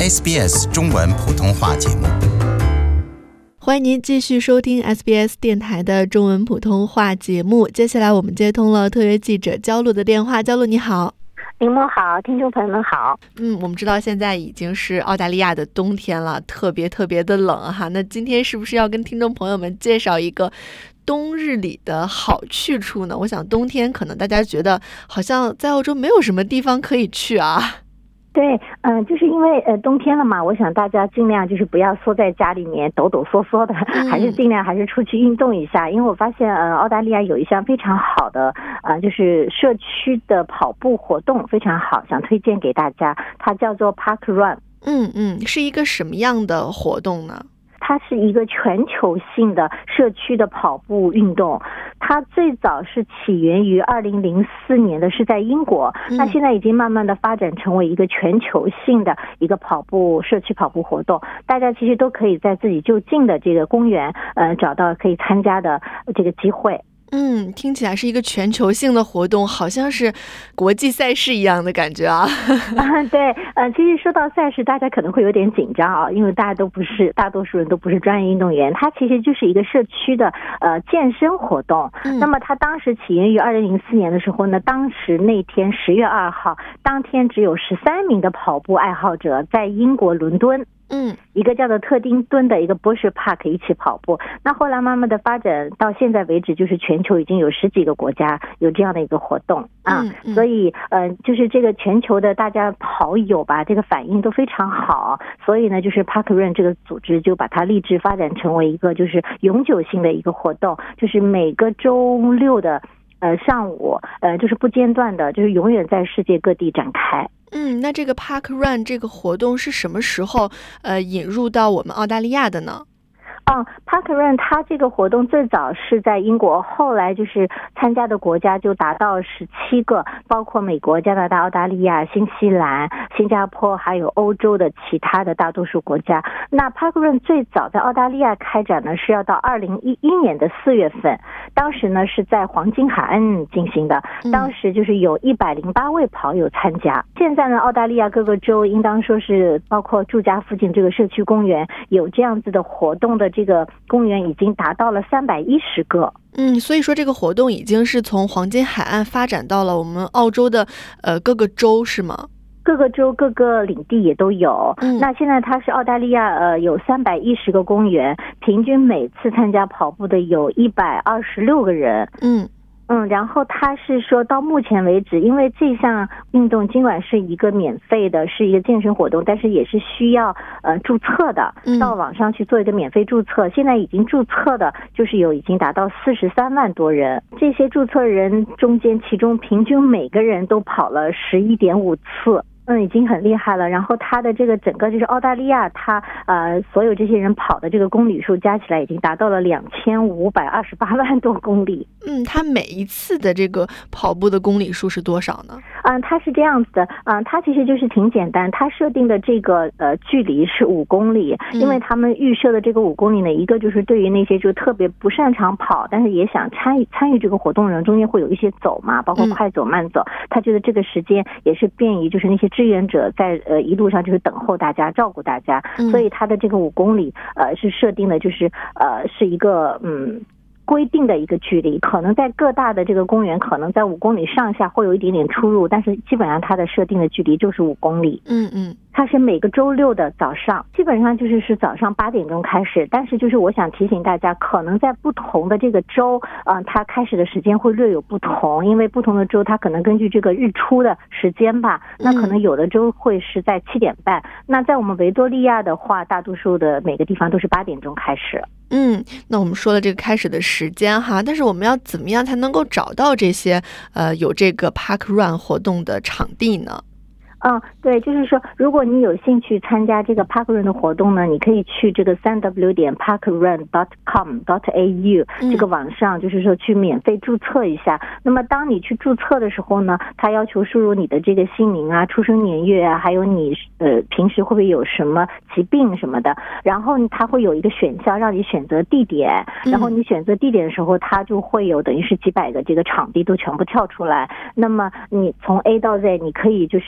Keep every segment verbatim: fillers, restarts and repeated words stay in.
S B S 中文普通话节目。 欢迎您继续收听 S B S 电台的中文普通话节目。接下来我们接通了特约记者焦露的电话。焦露你好。 林梦好，听众朋友们好。 嗯，我们知道现在已经是澳大利亚的冬天了，特别特别的冷哈。那今天是不是要跟听众朋友们介绍一个冬日里的好去处呢？我想冬天可能大家觉得好像在澳洲没有什么地方可以去啊。 对，嗯、呃，就是因为呃冬天了嘛，我想大家尽量就是不要缩在家里面抖抖缩缩的，嗯、还是尽量还是出去运动一下。因为我发现呃澳大利亚有一项非常好的呃就是社区的跑步活动非常好，想推荐给大家，它叫做 Park Run。 嗯嗯，是一个什么样的活动呢？ 它是一个全球性的社区的跑步运动，它最早是起源于二零零四年的，是在英国，嗯、那现在已经慢慢的发展成为一个全球性的一个跑步社区跑步活动，大家其实都可以在自己就近的这个公园呃找到可以参加的这个机会。 嗯，听起来是一个全球性的活动，好像是国际赛事一样的感觉啊。 啊，对，呃，其实说到赛事，大家可能会有点紧张啊，因为大家都不是，大多数人都不是专业运动员，它其实就是一个社区的呃健身活动。嗯、那么它当时起源于二零零四年的时候呢，当时那天十月二号，当天只有十三名的跑步爱好者在英国伦敦。嗯，一个叫做特丁顿的一个 Bush Park 一起跑步。那后来慢慢的发展到现在为止，就是全球已经有十几个国家有这样的一个活动啊，嗯嗯、所以呃，就是这个全球的大家跑友吧，这个反应都非常好，所以呢，就是 Park Run 这个组织就把它立志发展成为一个就是永久性的一个活动，就是每个周六的呃上午呃就是不间断的，就是永远在世界各地展开。 嗯，那这个 Park Run 这个活动是什么时候呃引入到我们澳大利亚的呢？ 嗯 Park Run 它这个活动最早是在英国，后来就是参加的国家就达到十七个，包括美国、加拿大、澳大利亚、新西兰、新加坡，还有欧洲的其他的大多数国家。那 Park Run 最早在澳大利亚开展呢是要到二零一一年的四月份，当时呢是在黄金海岸进行的，当时就是有一百零八位跑友参加。现在呢，澳大利亚各个州应当说是包括住家附近这个社区公园有这样子的活动的这个公园已经达到了三百一十个。 嗯，所以说这个活动已经是从黄金海岸发展到了我们澳洲的呃各个州，是吗？ 各个州各个领地也都有。嗯、那现在它是澳大利亚呃有三百一十个公园，平均每次参加跑步的有一百二十六个人。嗯。嗯，然后他是说到目前为止，因为这项运动尽管是一个免费的，是一个健身活动，但是也是需要呃注册的，到网上去做一个免费注册。嗯、现在已经注册的就是有已经达到四十三万多人，这些注册人中间，其中平均每个人都跑了十一点五次。嗯，已经很厉害了。然后它的这个整个就是澳大利亚，它呃所有这些人跑的这个公里数加起来已经达到了两千五百二十八万多公里。 嗯，它每一次的这个跑步的公里数是多少呢？ 嗯，它是这样子的，嗯，它其实就是挺简单，它设定的这个呃距离是五公里，因为他们预设的这个五公里呢，一个就是对于那些就特别不擅长跑，但是也想参与参与这个活动的人，中间会有一些走嘛，包括快走慢走，他觉得这个时间也是便于就是那些志愿者在呃一路上就是等候大家照顾大家，所以他的这个五公里呃是设定的就是呃是一个嗯规定的一个距离，可能在各大的这个公园可能在五公里上下会有一点点出入，但是基本上它的设定的距离就是五公里。嗯嗯。它是每个周六的早上，基本上就是是早上八点钟开始，但是就是我想提醒大家，可能在不同的这个州，嗯、呃，它开始的时间会略有不同，因为不同的州它可能根据这个日出的时间吧，那可能有的州会是在七点半，嗯、那在我们维多利亚的话，大多数的每个地方都是八点钟开始。 嗯，那我们说了这个开始的时间哈，但是我们要怎么样才能够找到这些呃有这个 Park Run 活动的场地呢？ 嗯，对，就是说，如果你有兴趣参加这个 Park Run 的活动呢，你可以去这个 三 w 点 park run 点 com 点 a u 这个网上，就是说去免费注册一下。那么当你去注册的时候呢，他要求输入你的这个姓名啊、出生年月啊，还有你呃平时会不会有什么疾病什么的。然后他会有一个选项让你选择地点，然后你选择地点的时候，他就会有等于是几百个这个场地都全部跳出来。那么你从 A 到 Z， 你可以就是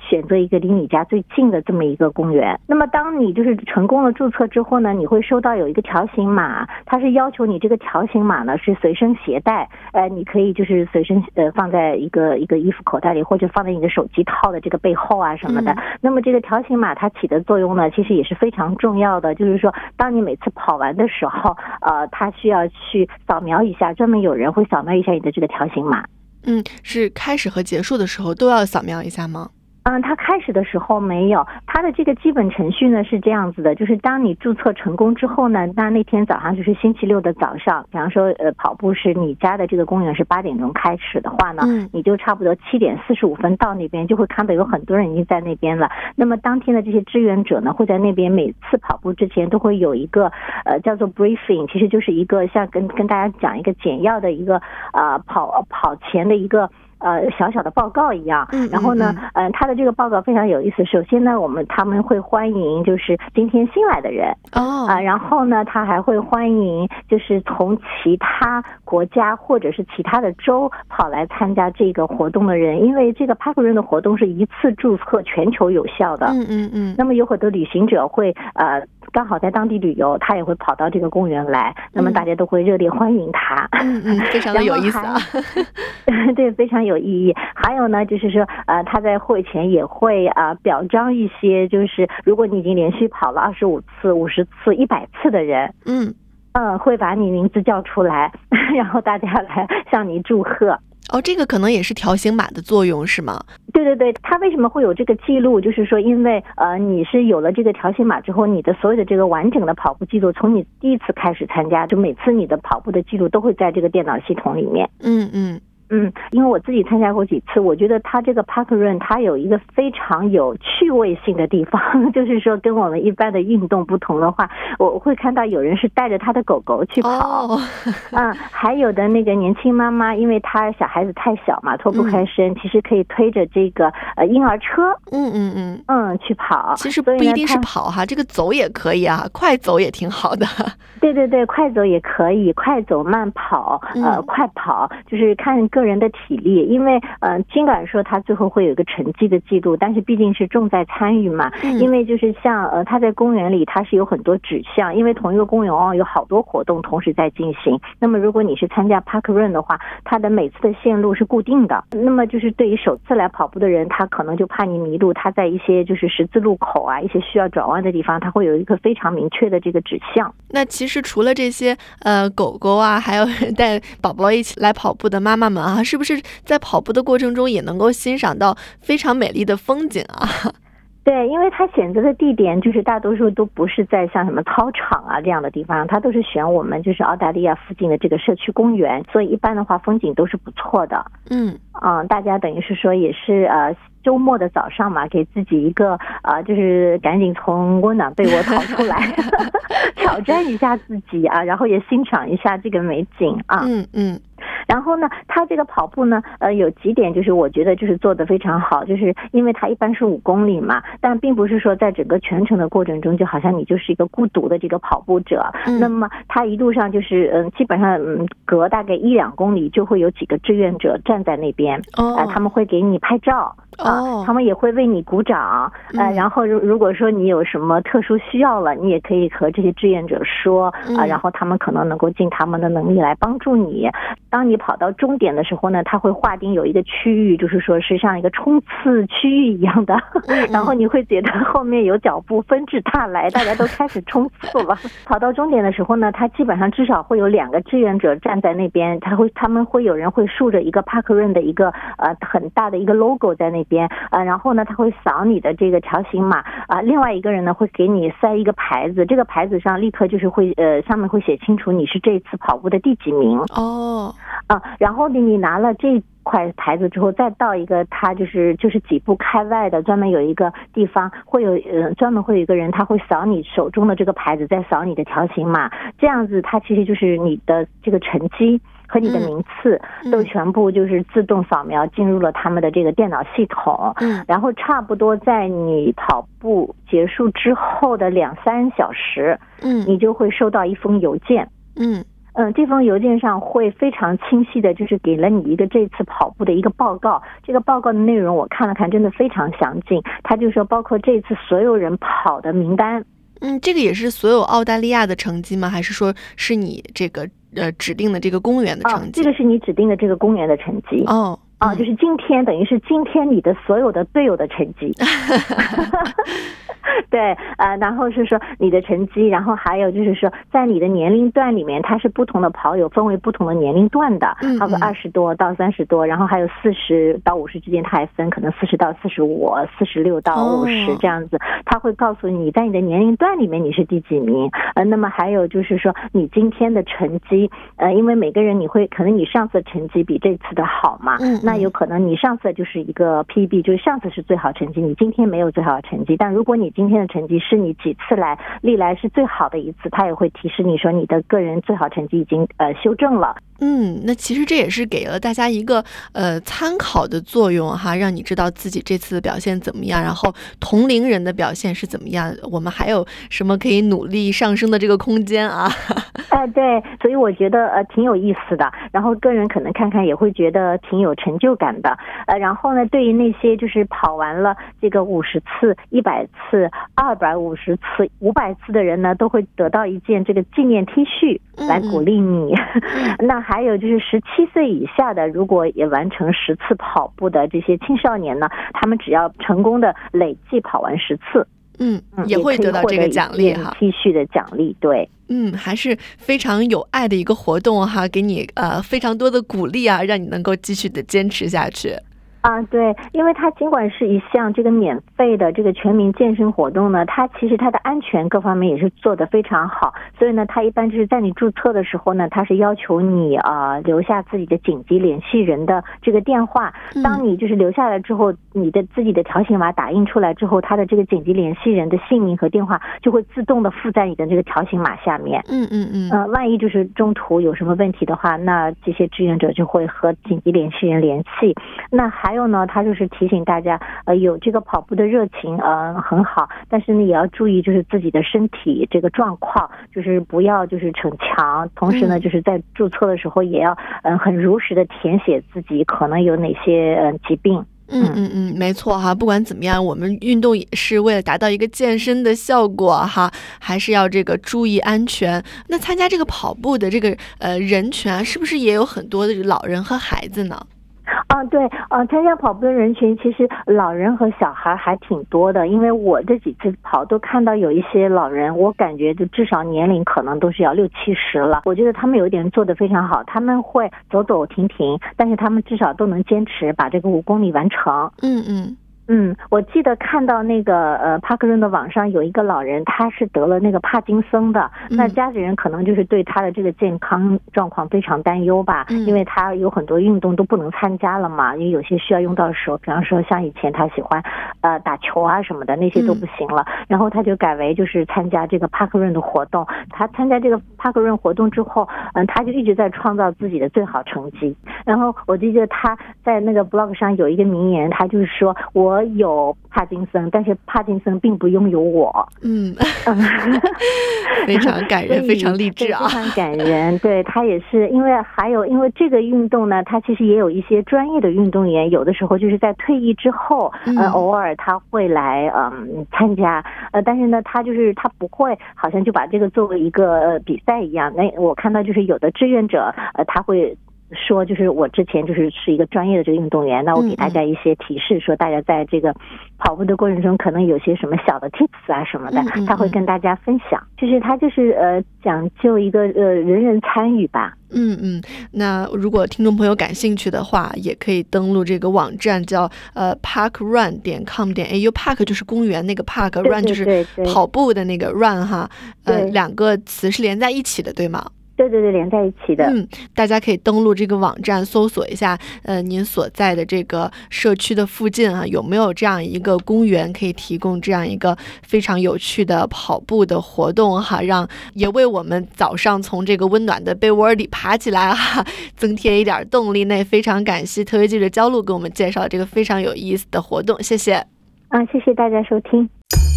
选择一个离你家最近的这么一个公园。那么当你就是成功了注册之后呢，你会收到有一个条形码，它是要求你这个条形码呢是随身携带，呃，你可以就是随身呃放在一个一个衣服口袋里，或者放在你的手机套的这个背后啊什么的。嗯、那么这个条形码它起的作用呢，其实也是非常重要的，就是说当你每次跑完的时候，呃，它需要去扫描一下，专门有人会扫描一下你的这个条形码。 嗯，是开始和结束的时候都要扫描一下吗？ 嗯，它开始的时候没有，它的这个基本程序呢是这样子的，就是当你注册成功之后呢，那那天早上就是星期六的早上，比方说呃跑步是你家的这个公园是八点钟开始的话呢，嗯、你就差不多七点四十五分到那边，就会看到有很多人已经在那边了。那么当天的这些志愿者呢，会在那边每次跑步之前都会有一个呃叫做 briefing， 其实就是一个像跟跟大家讲一个简要的一个呃跑跑前的一个。呃，小小的报告一样，然后呢，嗯、呃，他的这个报告非常有意思。首先呢，我们他们会欢迎就是今天新来的人哦，啊、呃，然后呢，他还会欢迎就是从其他国家或者是其他的州跑来参加这个活动的人，因为这个 Parkrun 的活动是一次注册全球有效的，嗯嗯嗯。那么有很多旅行者会呃刚好在当地旅游，他也会跑到这个公园来，那么大家都会热烈欢迎他， 嗯嗯，非常的有意思啊， 对，非常有。有意义。还有呢，就是说，呃，他在会前也会啊、呃、表彰一些，就是如果你已经连续跑了二十五次、五十次、一百次的人，嗯嗯，会把你名字叫出来，然后大家来向你祝贺。 哦，这个可能也是条形码的作用是吗？ 对对对，它为什么会有这个记录？就是说，因为呃，你是有了这个条形码之后，你的所有的这个完整的跑步记录，从你第一次开始参加，就每次你的跑步的记录都会在这个电脑系统里面。嗯嗯。嗯，因为我自己参加过几次，我觉得它这个 Parkrun 它有一个非常有趣味性的地方，就是说跟我们一般的运动不同的话，我会看到有人是带着他的狗狗去跑，哦、嗯，还有的那个年轻妈妈，因为她小孩子太小嘛，脱不开身，嗯、其实可以推着这个呃婴儿车，嗯嗯嗯嗯去跑。 其实不一定是跑哈，这个走也可以啊，快走也挺好的。 对对对，快走也可以，快走慢跑，呃，嗯、快跑就是看个人的体力，因为呃，尽管说他最后会有一个成绩的记录，但是毕竟是重在参与嘛。嗯、因为就是像呃，他在公园里，他是有很多指向，因为同一个公园哦有好多活动同时在进行。那么如果你是参加 Parkrun 的话，它的每次的线路是固定的。那么就是对于首次来跑步的人，他可能就怕你迷路，他在一些就是十字路口啊，一些需要转弯的地方，他会有一个非常明确的这个指向。 那其实除了这些呃狗狗啊，还有带宝宝一起来跑步的妈妈们啊，是不是在跑步的过程中也能够欣赏到非常美丽的风景啊？ 对，因为他选择的地点就是大多数都不是在像什么操场啊这样的地方，他都是选我们就是澳大利亚附近的这个社区公园，所以一般的话风景都是不错的。嗯嗯，大家等于是说也是呃周末的早上嘛，给自己一个呃就是赶紧从温暖被窝逃出来，挑战一下自己啊，然后也欣赏一下这个美景啊。嗯嗯。然后呢，他这个跑步呢，呃，有几点就是我觉得就是做得非常好，就是因为他一般是五公里嘛，但并不是说在整个全程的过程中，就好像你就是一个孤独的这个跑步者。嗯、那么他一路上就是嗯、呃，基本上嗯隔大概一两公里就会有几个志愿者站在那边，哦、呃，他们会给你拍照。啊、呃，他们也会为你鼓掌，呃，然后如如果说你有什么特殊需要了，你也可以和这些志愿者说，啊、呃，然后他们可能能够尽他们的能力来帮助你。当你跑到终点的时候呢，他会划定有一个区域，就是说是像一个冲刺区域一样的，然后你会觉得后面有脚步纷至沓来，大家都开始冲刺了。跑到终点的时候呢，他基本上至少会有两个志愿者站在那边，他会他们会有人会竖着一个 Parkrun 的一个呃很大的一个 logo 在那边，呃，然后呢，他会扫你的这个条形码啊、呃，另外一个人呢会给你塞一个牌子，这个牌子上立刻就是会呃上面会写清楚你是这次跑步的第几名哦啊、呃，然后你你拿了这块牌子之后，再到一个他就是就是几步开外的专门有一个地方会有呃专门会有一个人他会扫你手中的这个牌子，再扫你的条形码，这样子他其实就是你的这个成绩和你的名次都全部就是自动扫描进入了他们的这个电脑系统，嗯，然后差不多在你跑步结束之后的两三小时，嗯，你就会收到一封邮件，嗯。 嗯，这封邮件上会非常清晰的，就是给了你一个这次跑步的一个报告。这个报告的内容我看了看，真的非常详尽。他就说，包括这次所有人跑的名单。 嗯，这个也是所有澳大利亚的成绩吗？还是说是你这个呃指定的这个公园的成绩？ 哦，这个是你指定的这个公园的成绩。 哦。 啊、哦，就是今天，等于是今天你的所有的队友的成绩。对，呃，然后是说你的成绩，然后还有就是说，在你的年龄段里面，它是不同的跑友分为不同的年龄段的， 嗯嗯还有二十多到三十多，然后还有四十到五十之间，它还分可能四十到四十五、四十六到五十这样子，它会告诉你在你的年龄段里面你是第几名。呃，那么还有就是说你今天的成绩，呃，因为每个人你会可能你上次的成绩比这次的好嘛， 嗯嗯那有可能你上次就是一个 P B， 就是上次是最好成绩，你今天没有最好的成绩，但如果你今天的成绩是你几次来历来是最好的一次，它也会提示你说你的个人最好成绩已经呃修正了。 嗯，那其实这也是给了大家一个呃参考的作用哈，让你知道自己这次的表现怎么样，然后同龄人的表现是怎么样，我们还有什么可以努力上升的这个空间啊？ 哎、呃，对，所以我觉得呃挺有意思的，然后个人可能看看也会觉得挺有成就感的。呃，然后呢，对于那些就是跑完了这个五十次、一百次、二百五十次、五百次的人呢，都会得到一件这个纪念 T 恤来鼓励你。嗯、那还有就是十七岁以下的，如果也完成十次跑步的这些青少年呢，他们只要成功的累计跑完十次， 嗯，也会得到这个奖励哈 ，T 恤的奖励，对。 嗯，还是非常有爱的一个活动哈，给你呃非常多的鼓励啊，让你能够继续的坚持下去。 啊，对，因为它尽管是一项这个免费的这个全民健身活动呢，它其实它的安全各方面也是做得非常好，所以呢，它一般就是在你注册的时候呢，它是要求你啊、呃、留下自己的紧急联系人的这个电话。当你就是留下来之后，你的自己的条形码打印出来之后，它的这个紧急联系人的姓名和电话就会自动的附在你的这个条形码下面。 嗯嗯嗯。 呃，万一就是中途有什么问题的话，那这些志愿者就会和紧急联系人联系。那还还有呢，他就是提醒大家，呃，有这个跑步的热情，呃，很好，但是呢，也要注意就是自己的身体这个状况，就是不要就是逞强，同时呢，就是在注册的时候也要，嗯、呃，很如实的填写自己可能有哪些呃疾病。 嗯嗯嗯，没错哈，不管怎么样，我们运动也是为了达到一个健身的效果哈，还是要这个注意安全。那参加这个跑步的这个呃人群，是不是也有很多的老人和孩子呢？ 啊，对，呃，参加跑步的人群其实老人和小孩还挺多的，因为我这几次跑都看到有一些老人，我感觉就至少年龄可能都是要六七十了。我觉得他们有一点做得非常好，他们会走走停停，但是他们至少都能坚持把这个五公里完成。 嗯嗯。 嗯，我记得看到那个呃帕克润的网上有一个老人，他是得了那个帕金森的， 嗯、 那家里人可能就是对他的这个健康状况非常担忧吧， 嗯、 因为他有很多运动都不能参加了嘛，因为有些需要用到手，比方说像以前他喜欢呃打球啊什么的，那些都不行了，嗯、然后他就改为就是参加这个帕克润的活动。他参加这个帕克润活动之后，嗯、呃，他就一直在创造自己的最好成绩。然后我记得他在那个 blog 上有一个名言，他就是说我。我有帕金森，但是帕金森并不拥有我。 嗯，非常感人，非常励志啊， 非常感人。对，他也是，因为还有因为这个运动呢，他其实也有一些专业的运动员，有的时候就是在退役之后，嗯、呃，偶尔他会来嗯参加，呃，但是呢，他就是他不会好像就把这个作为一个、呃、比赛一样。那我看到就是有的志愿者，呃，他会。说就是我之前就是是一个专业的这个运动员，那我给大家一些提示，说大家在这个跑步的过程中可能有些什么小的 tips 啊什么的，他会跟大家分享，就是他就是呃讲究一个呃人人参与吧。 嗯嗯，那如果听众朋友感兴趣的话，也可以登录这个网站，叫呃 parkrun 点 com 点 a u。 Park 就是公园那个 Park，Run 就是跑步的那个 Run 哈，呃，两个词是连在一起的，对吗？ 对对对，连在一起的。 嗯，大家可以登录这个网站，搜索一下，呃，您所在的这个社区的附近啊，有没有这样一个公园可以提供这样一个非常有趣的跑步的活动哈，让也为我们早上从这个温暖的被窝里爬起来哈，增添一点动力。那非常感谢特约记者焦露给我们介绍这个非常有意思的活动，谢谢。 啊，谢谢大家收听。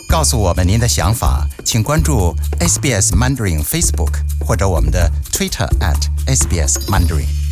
告诉我们您的想法，请关注 S B S Mandarin Facebook 或者我们的 Twitter at S B S Mandarin。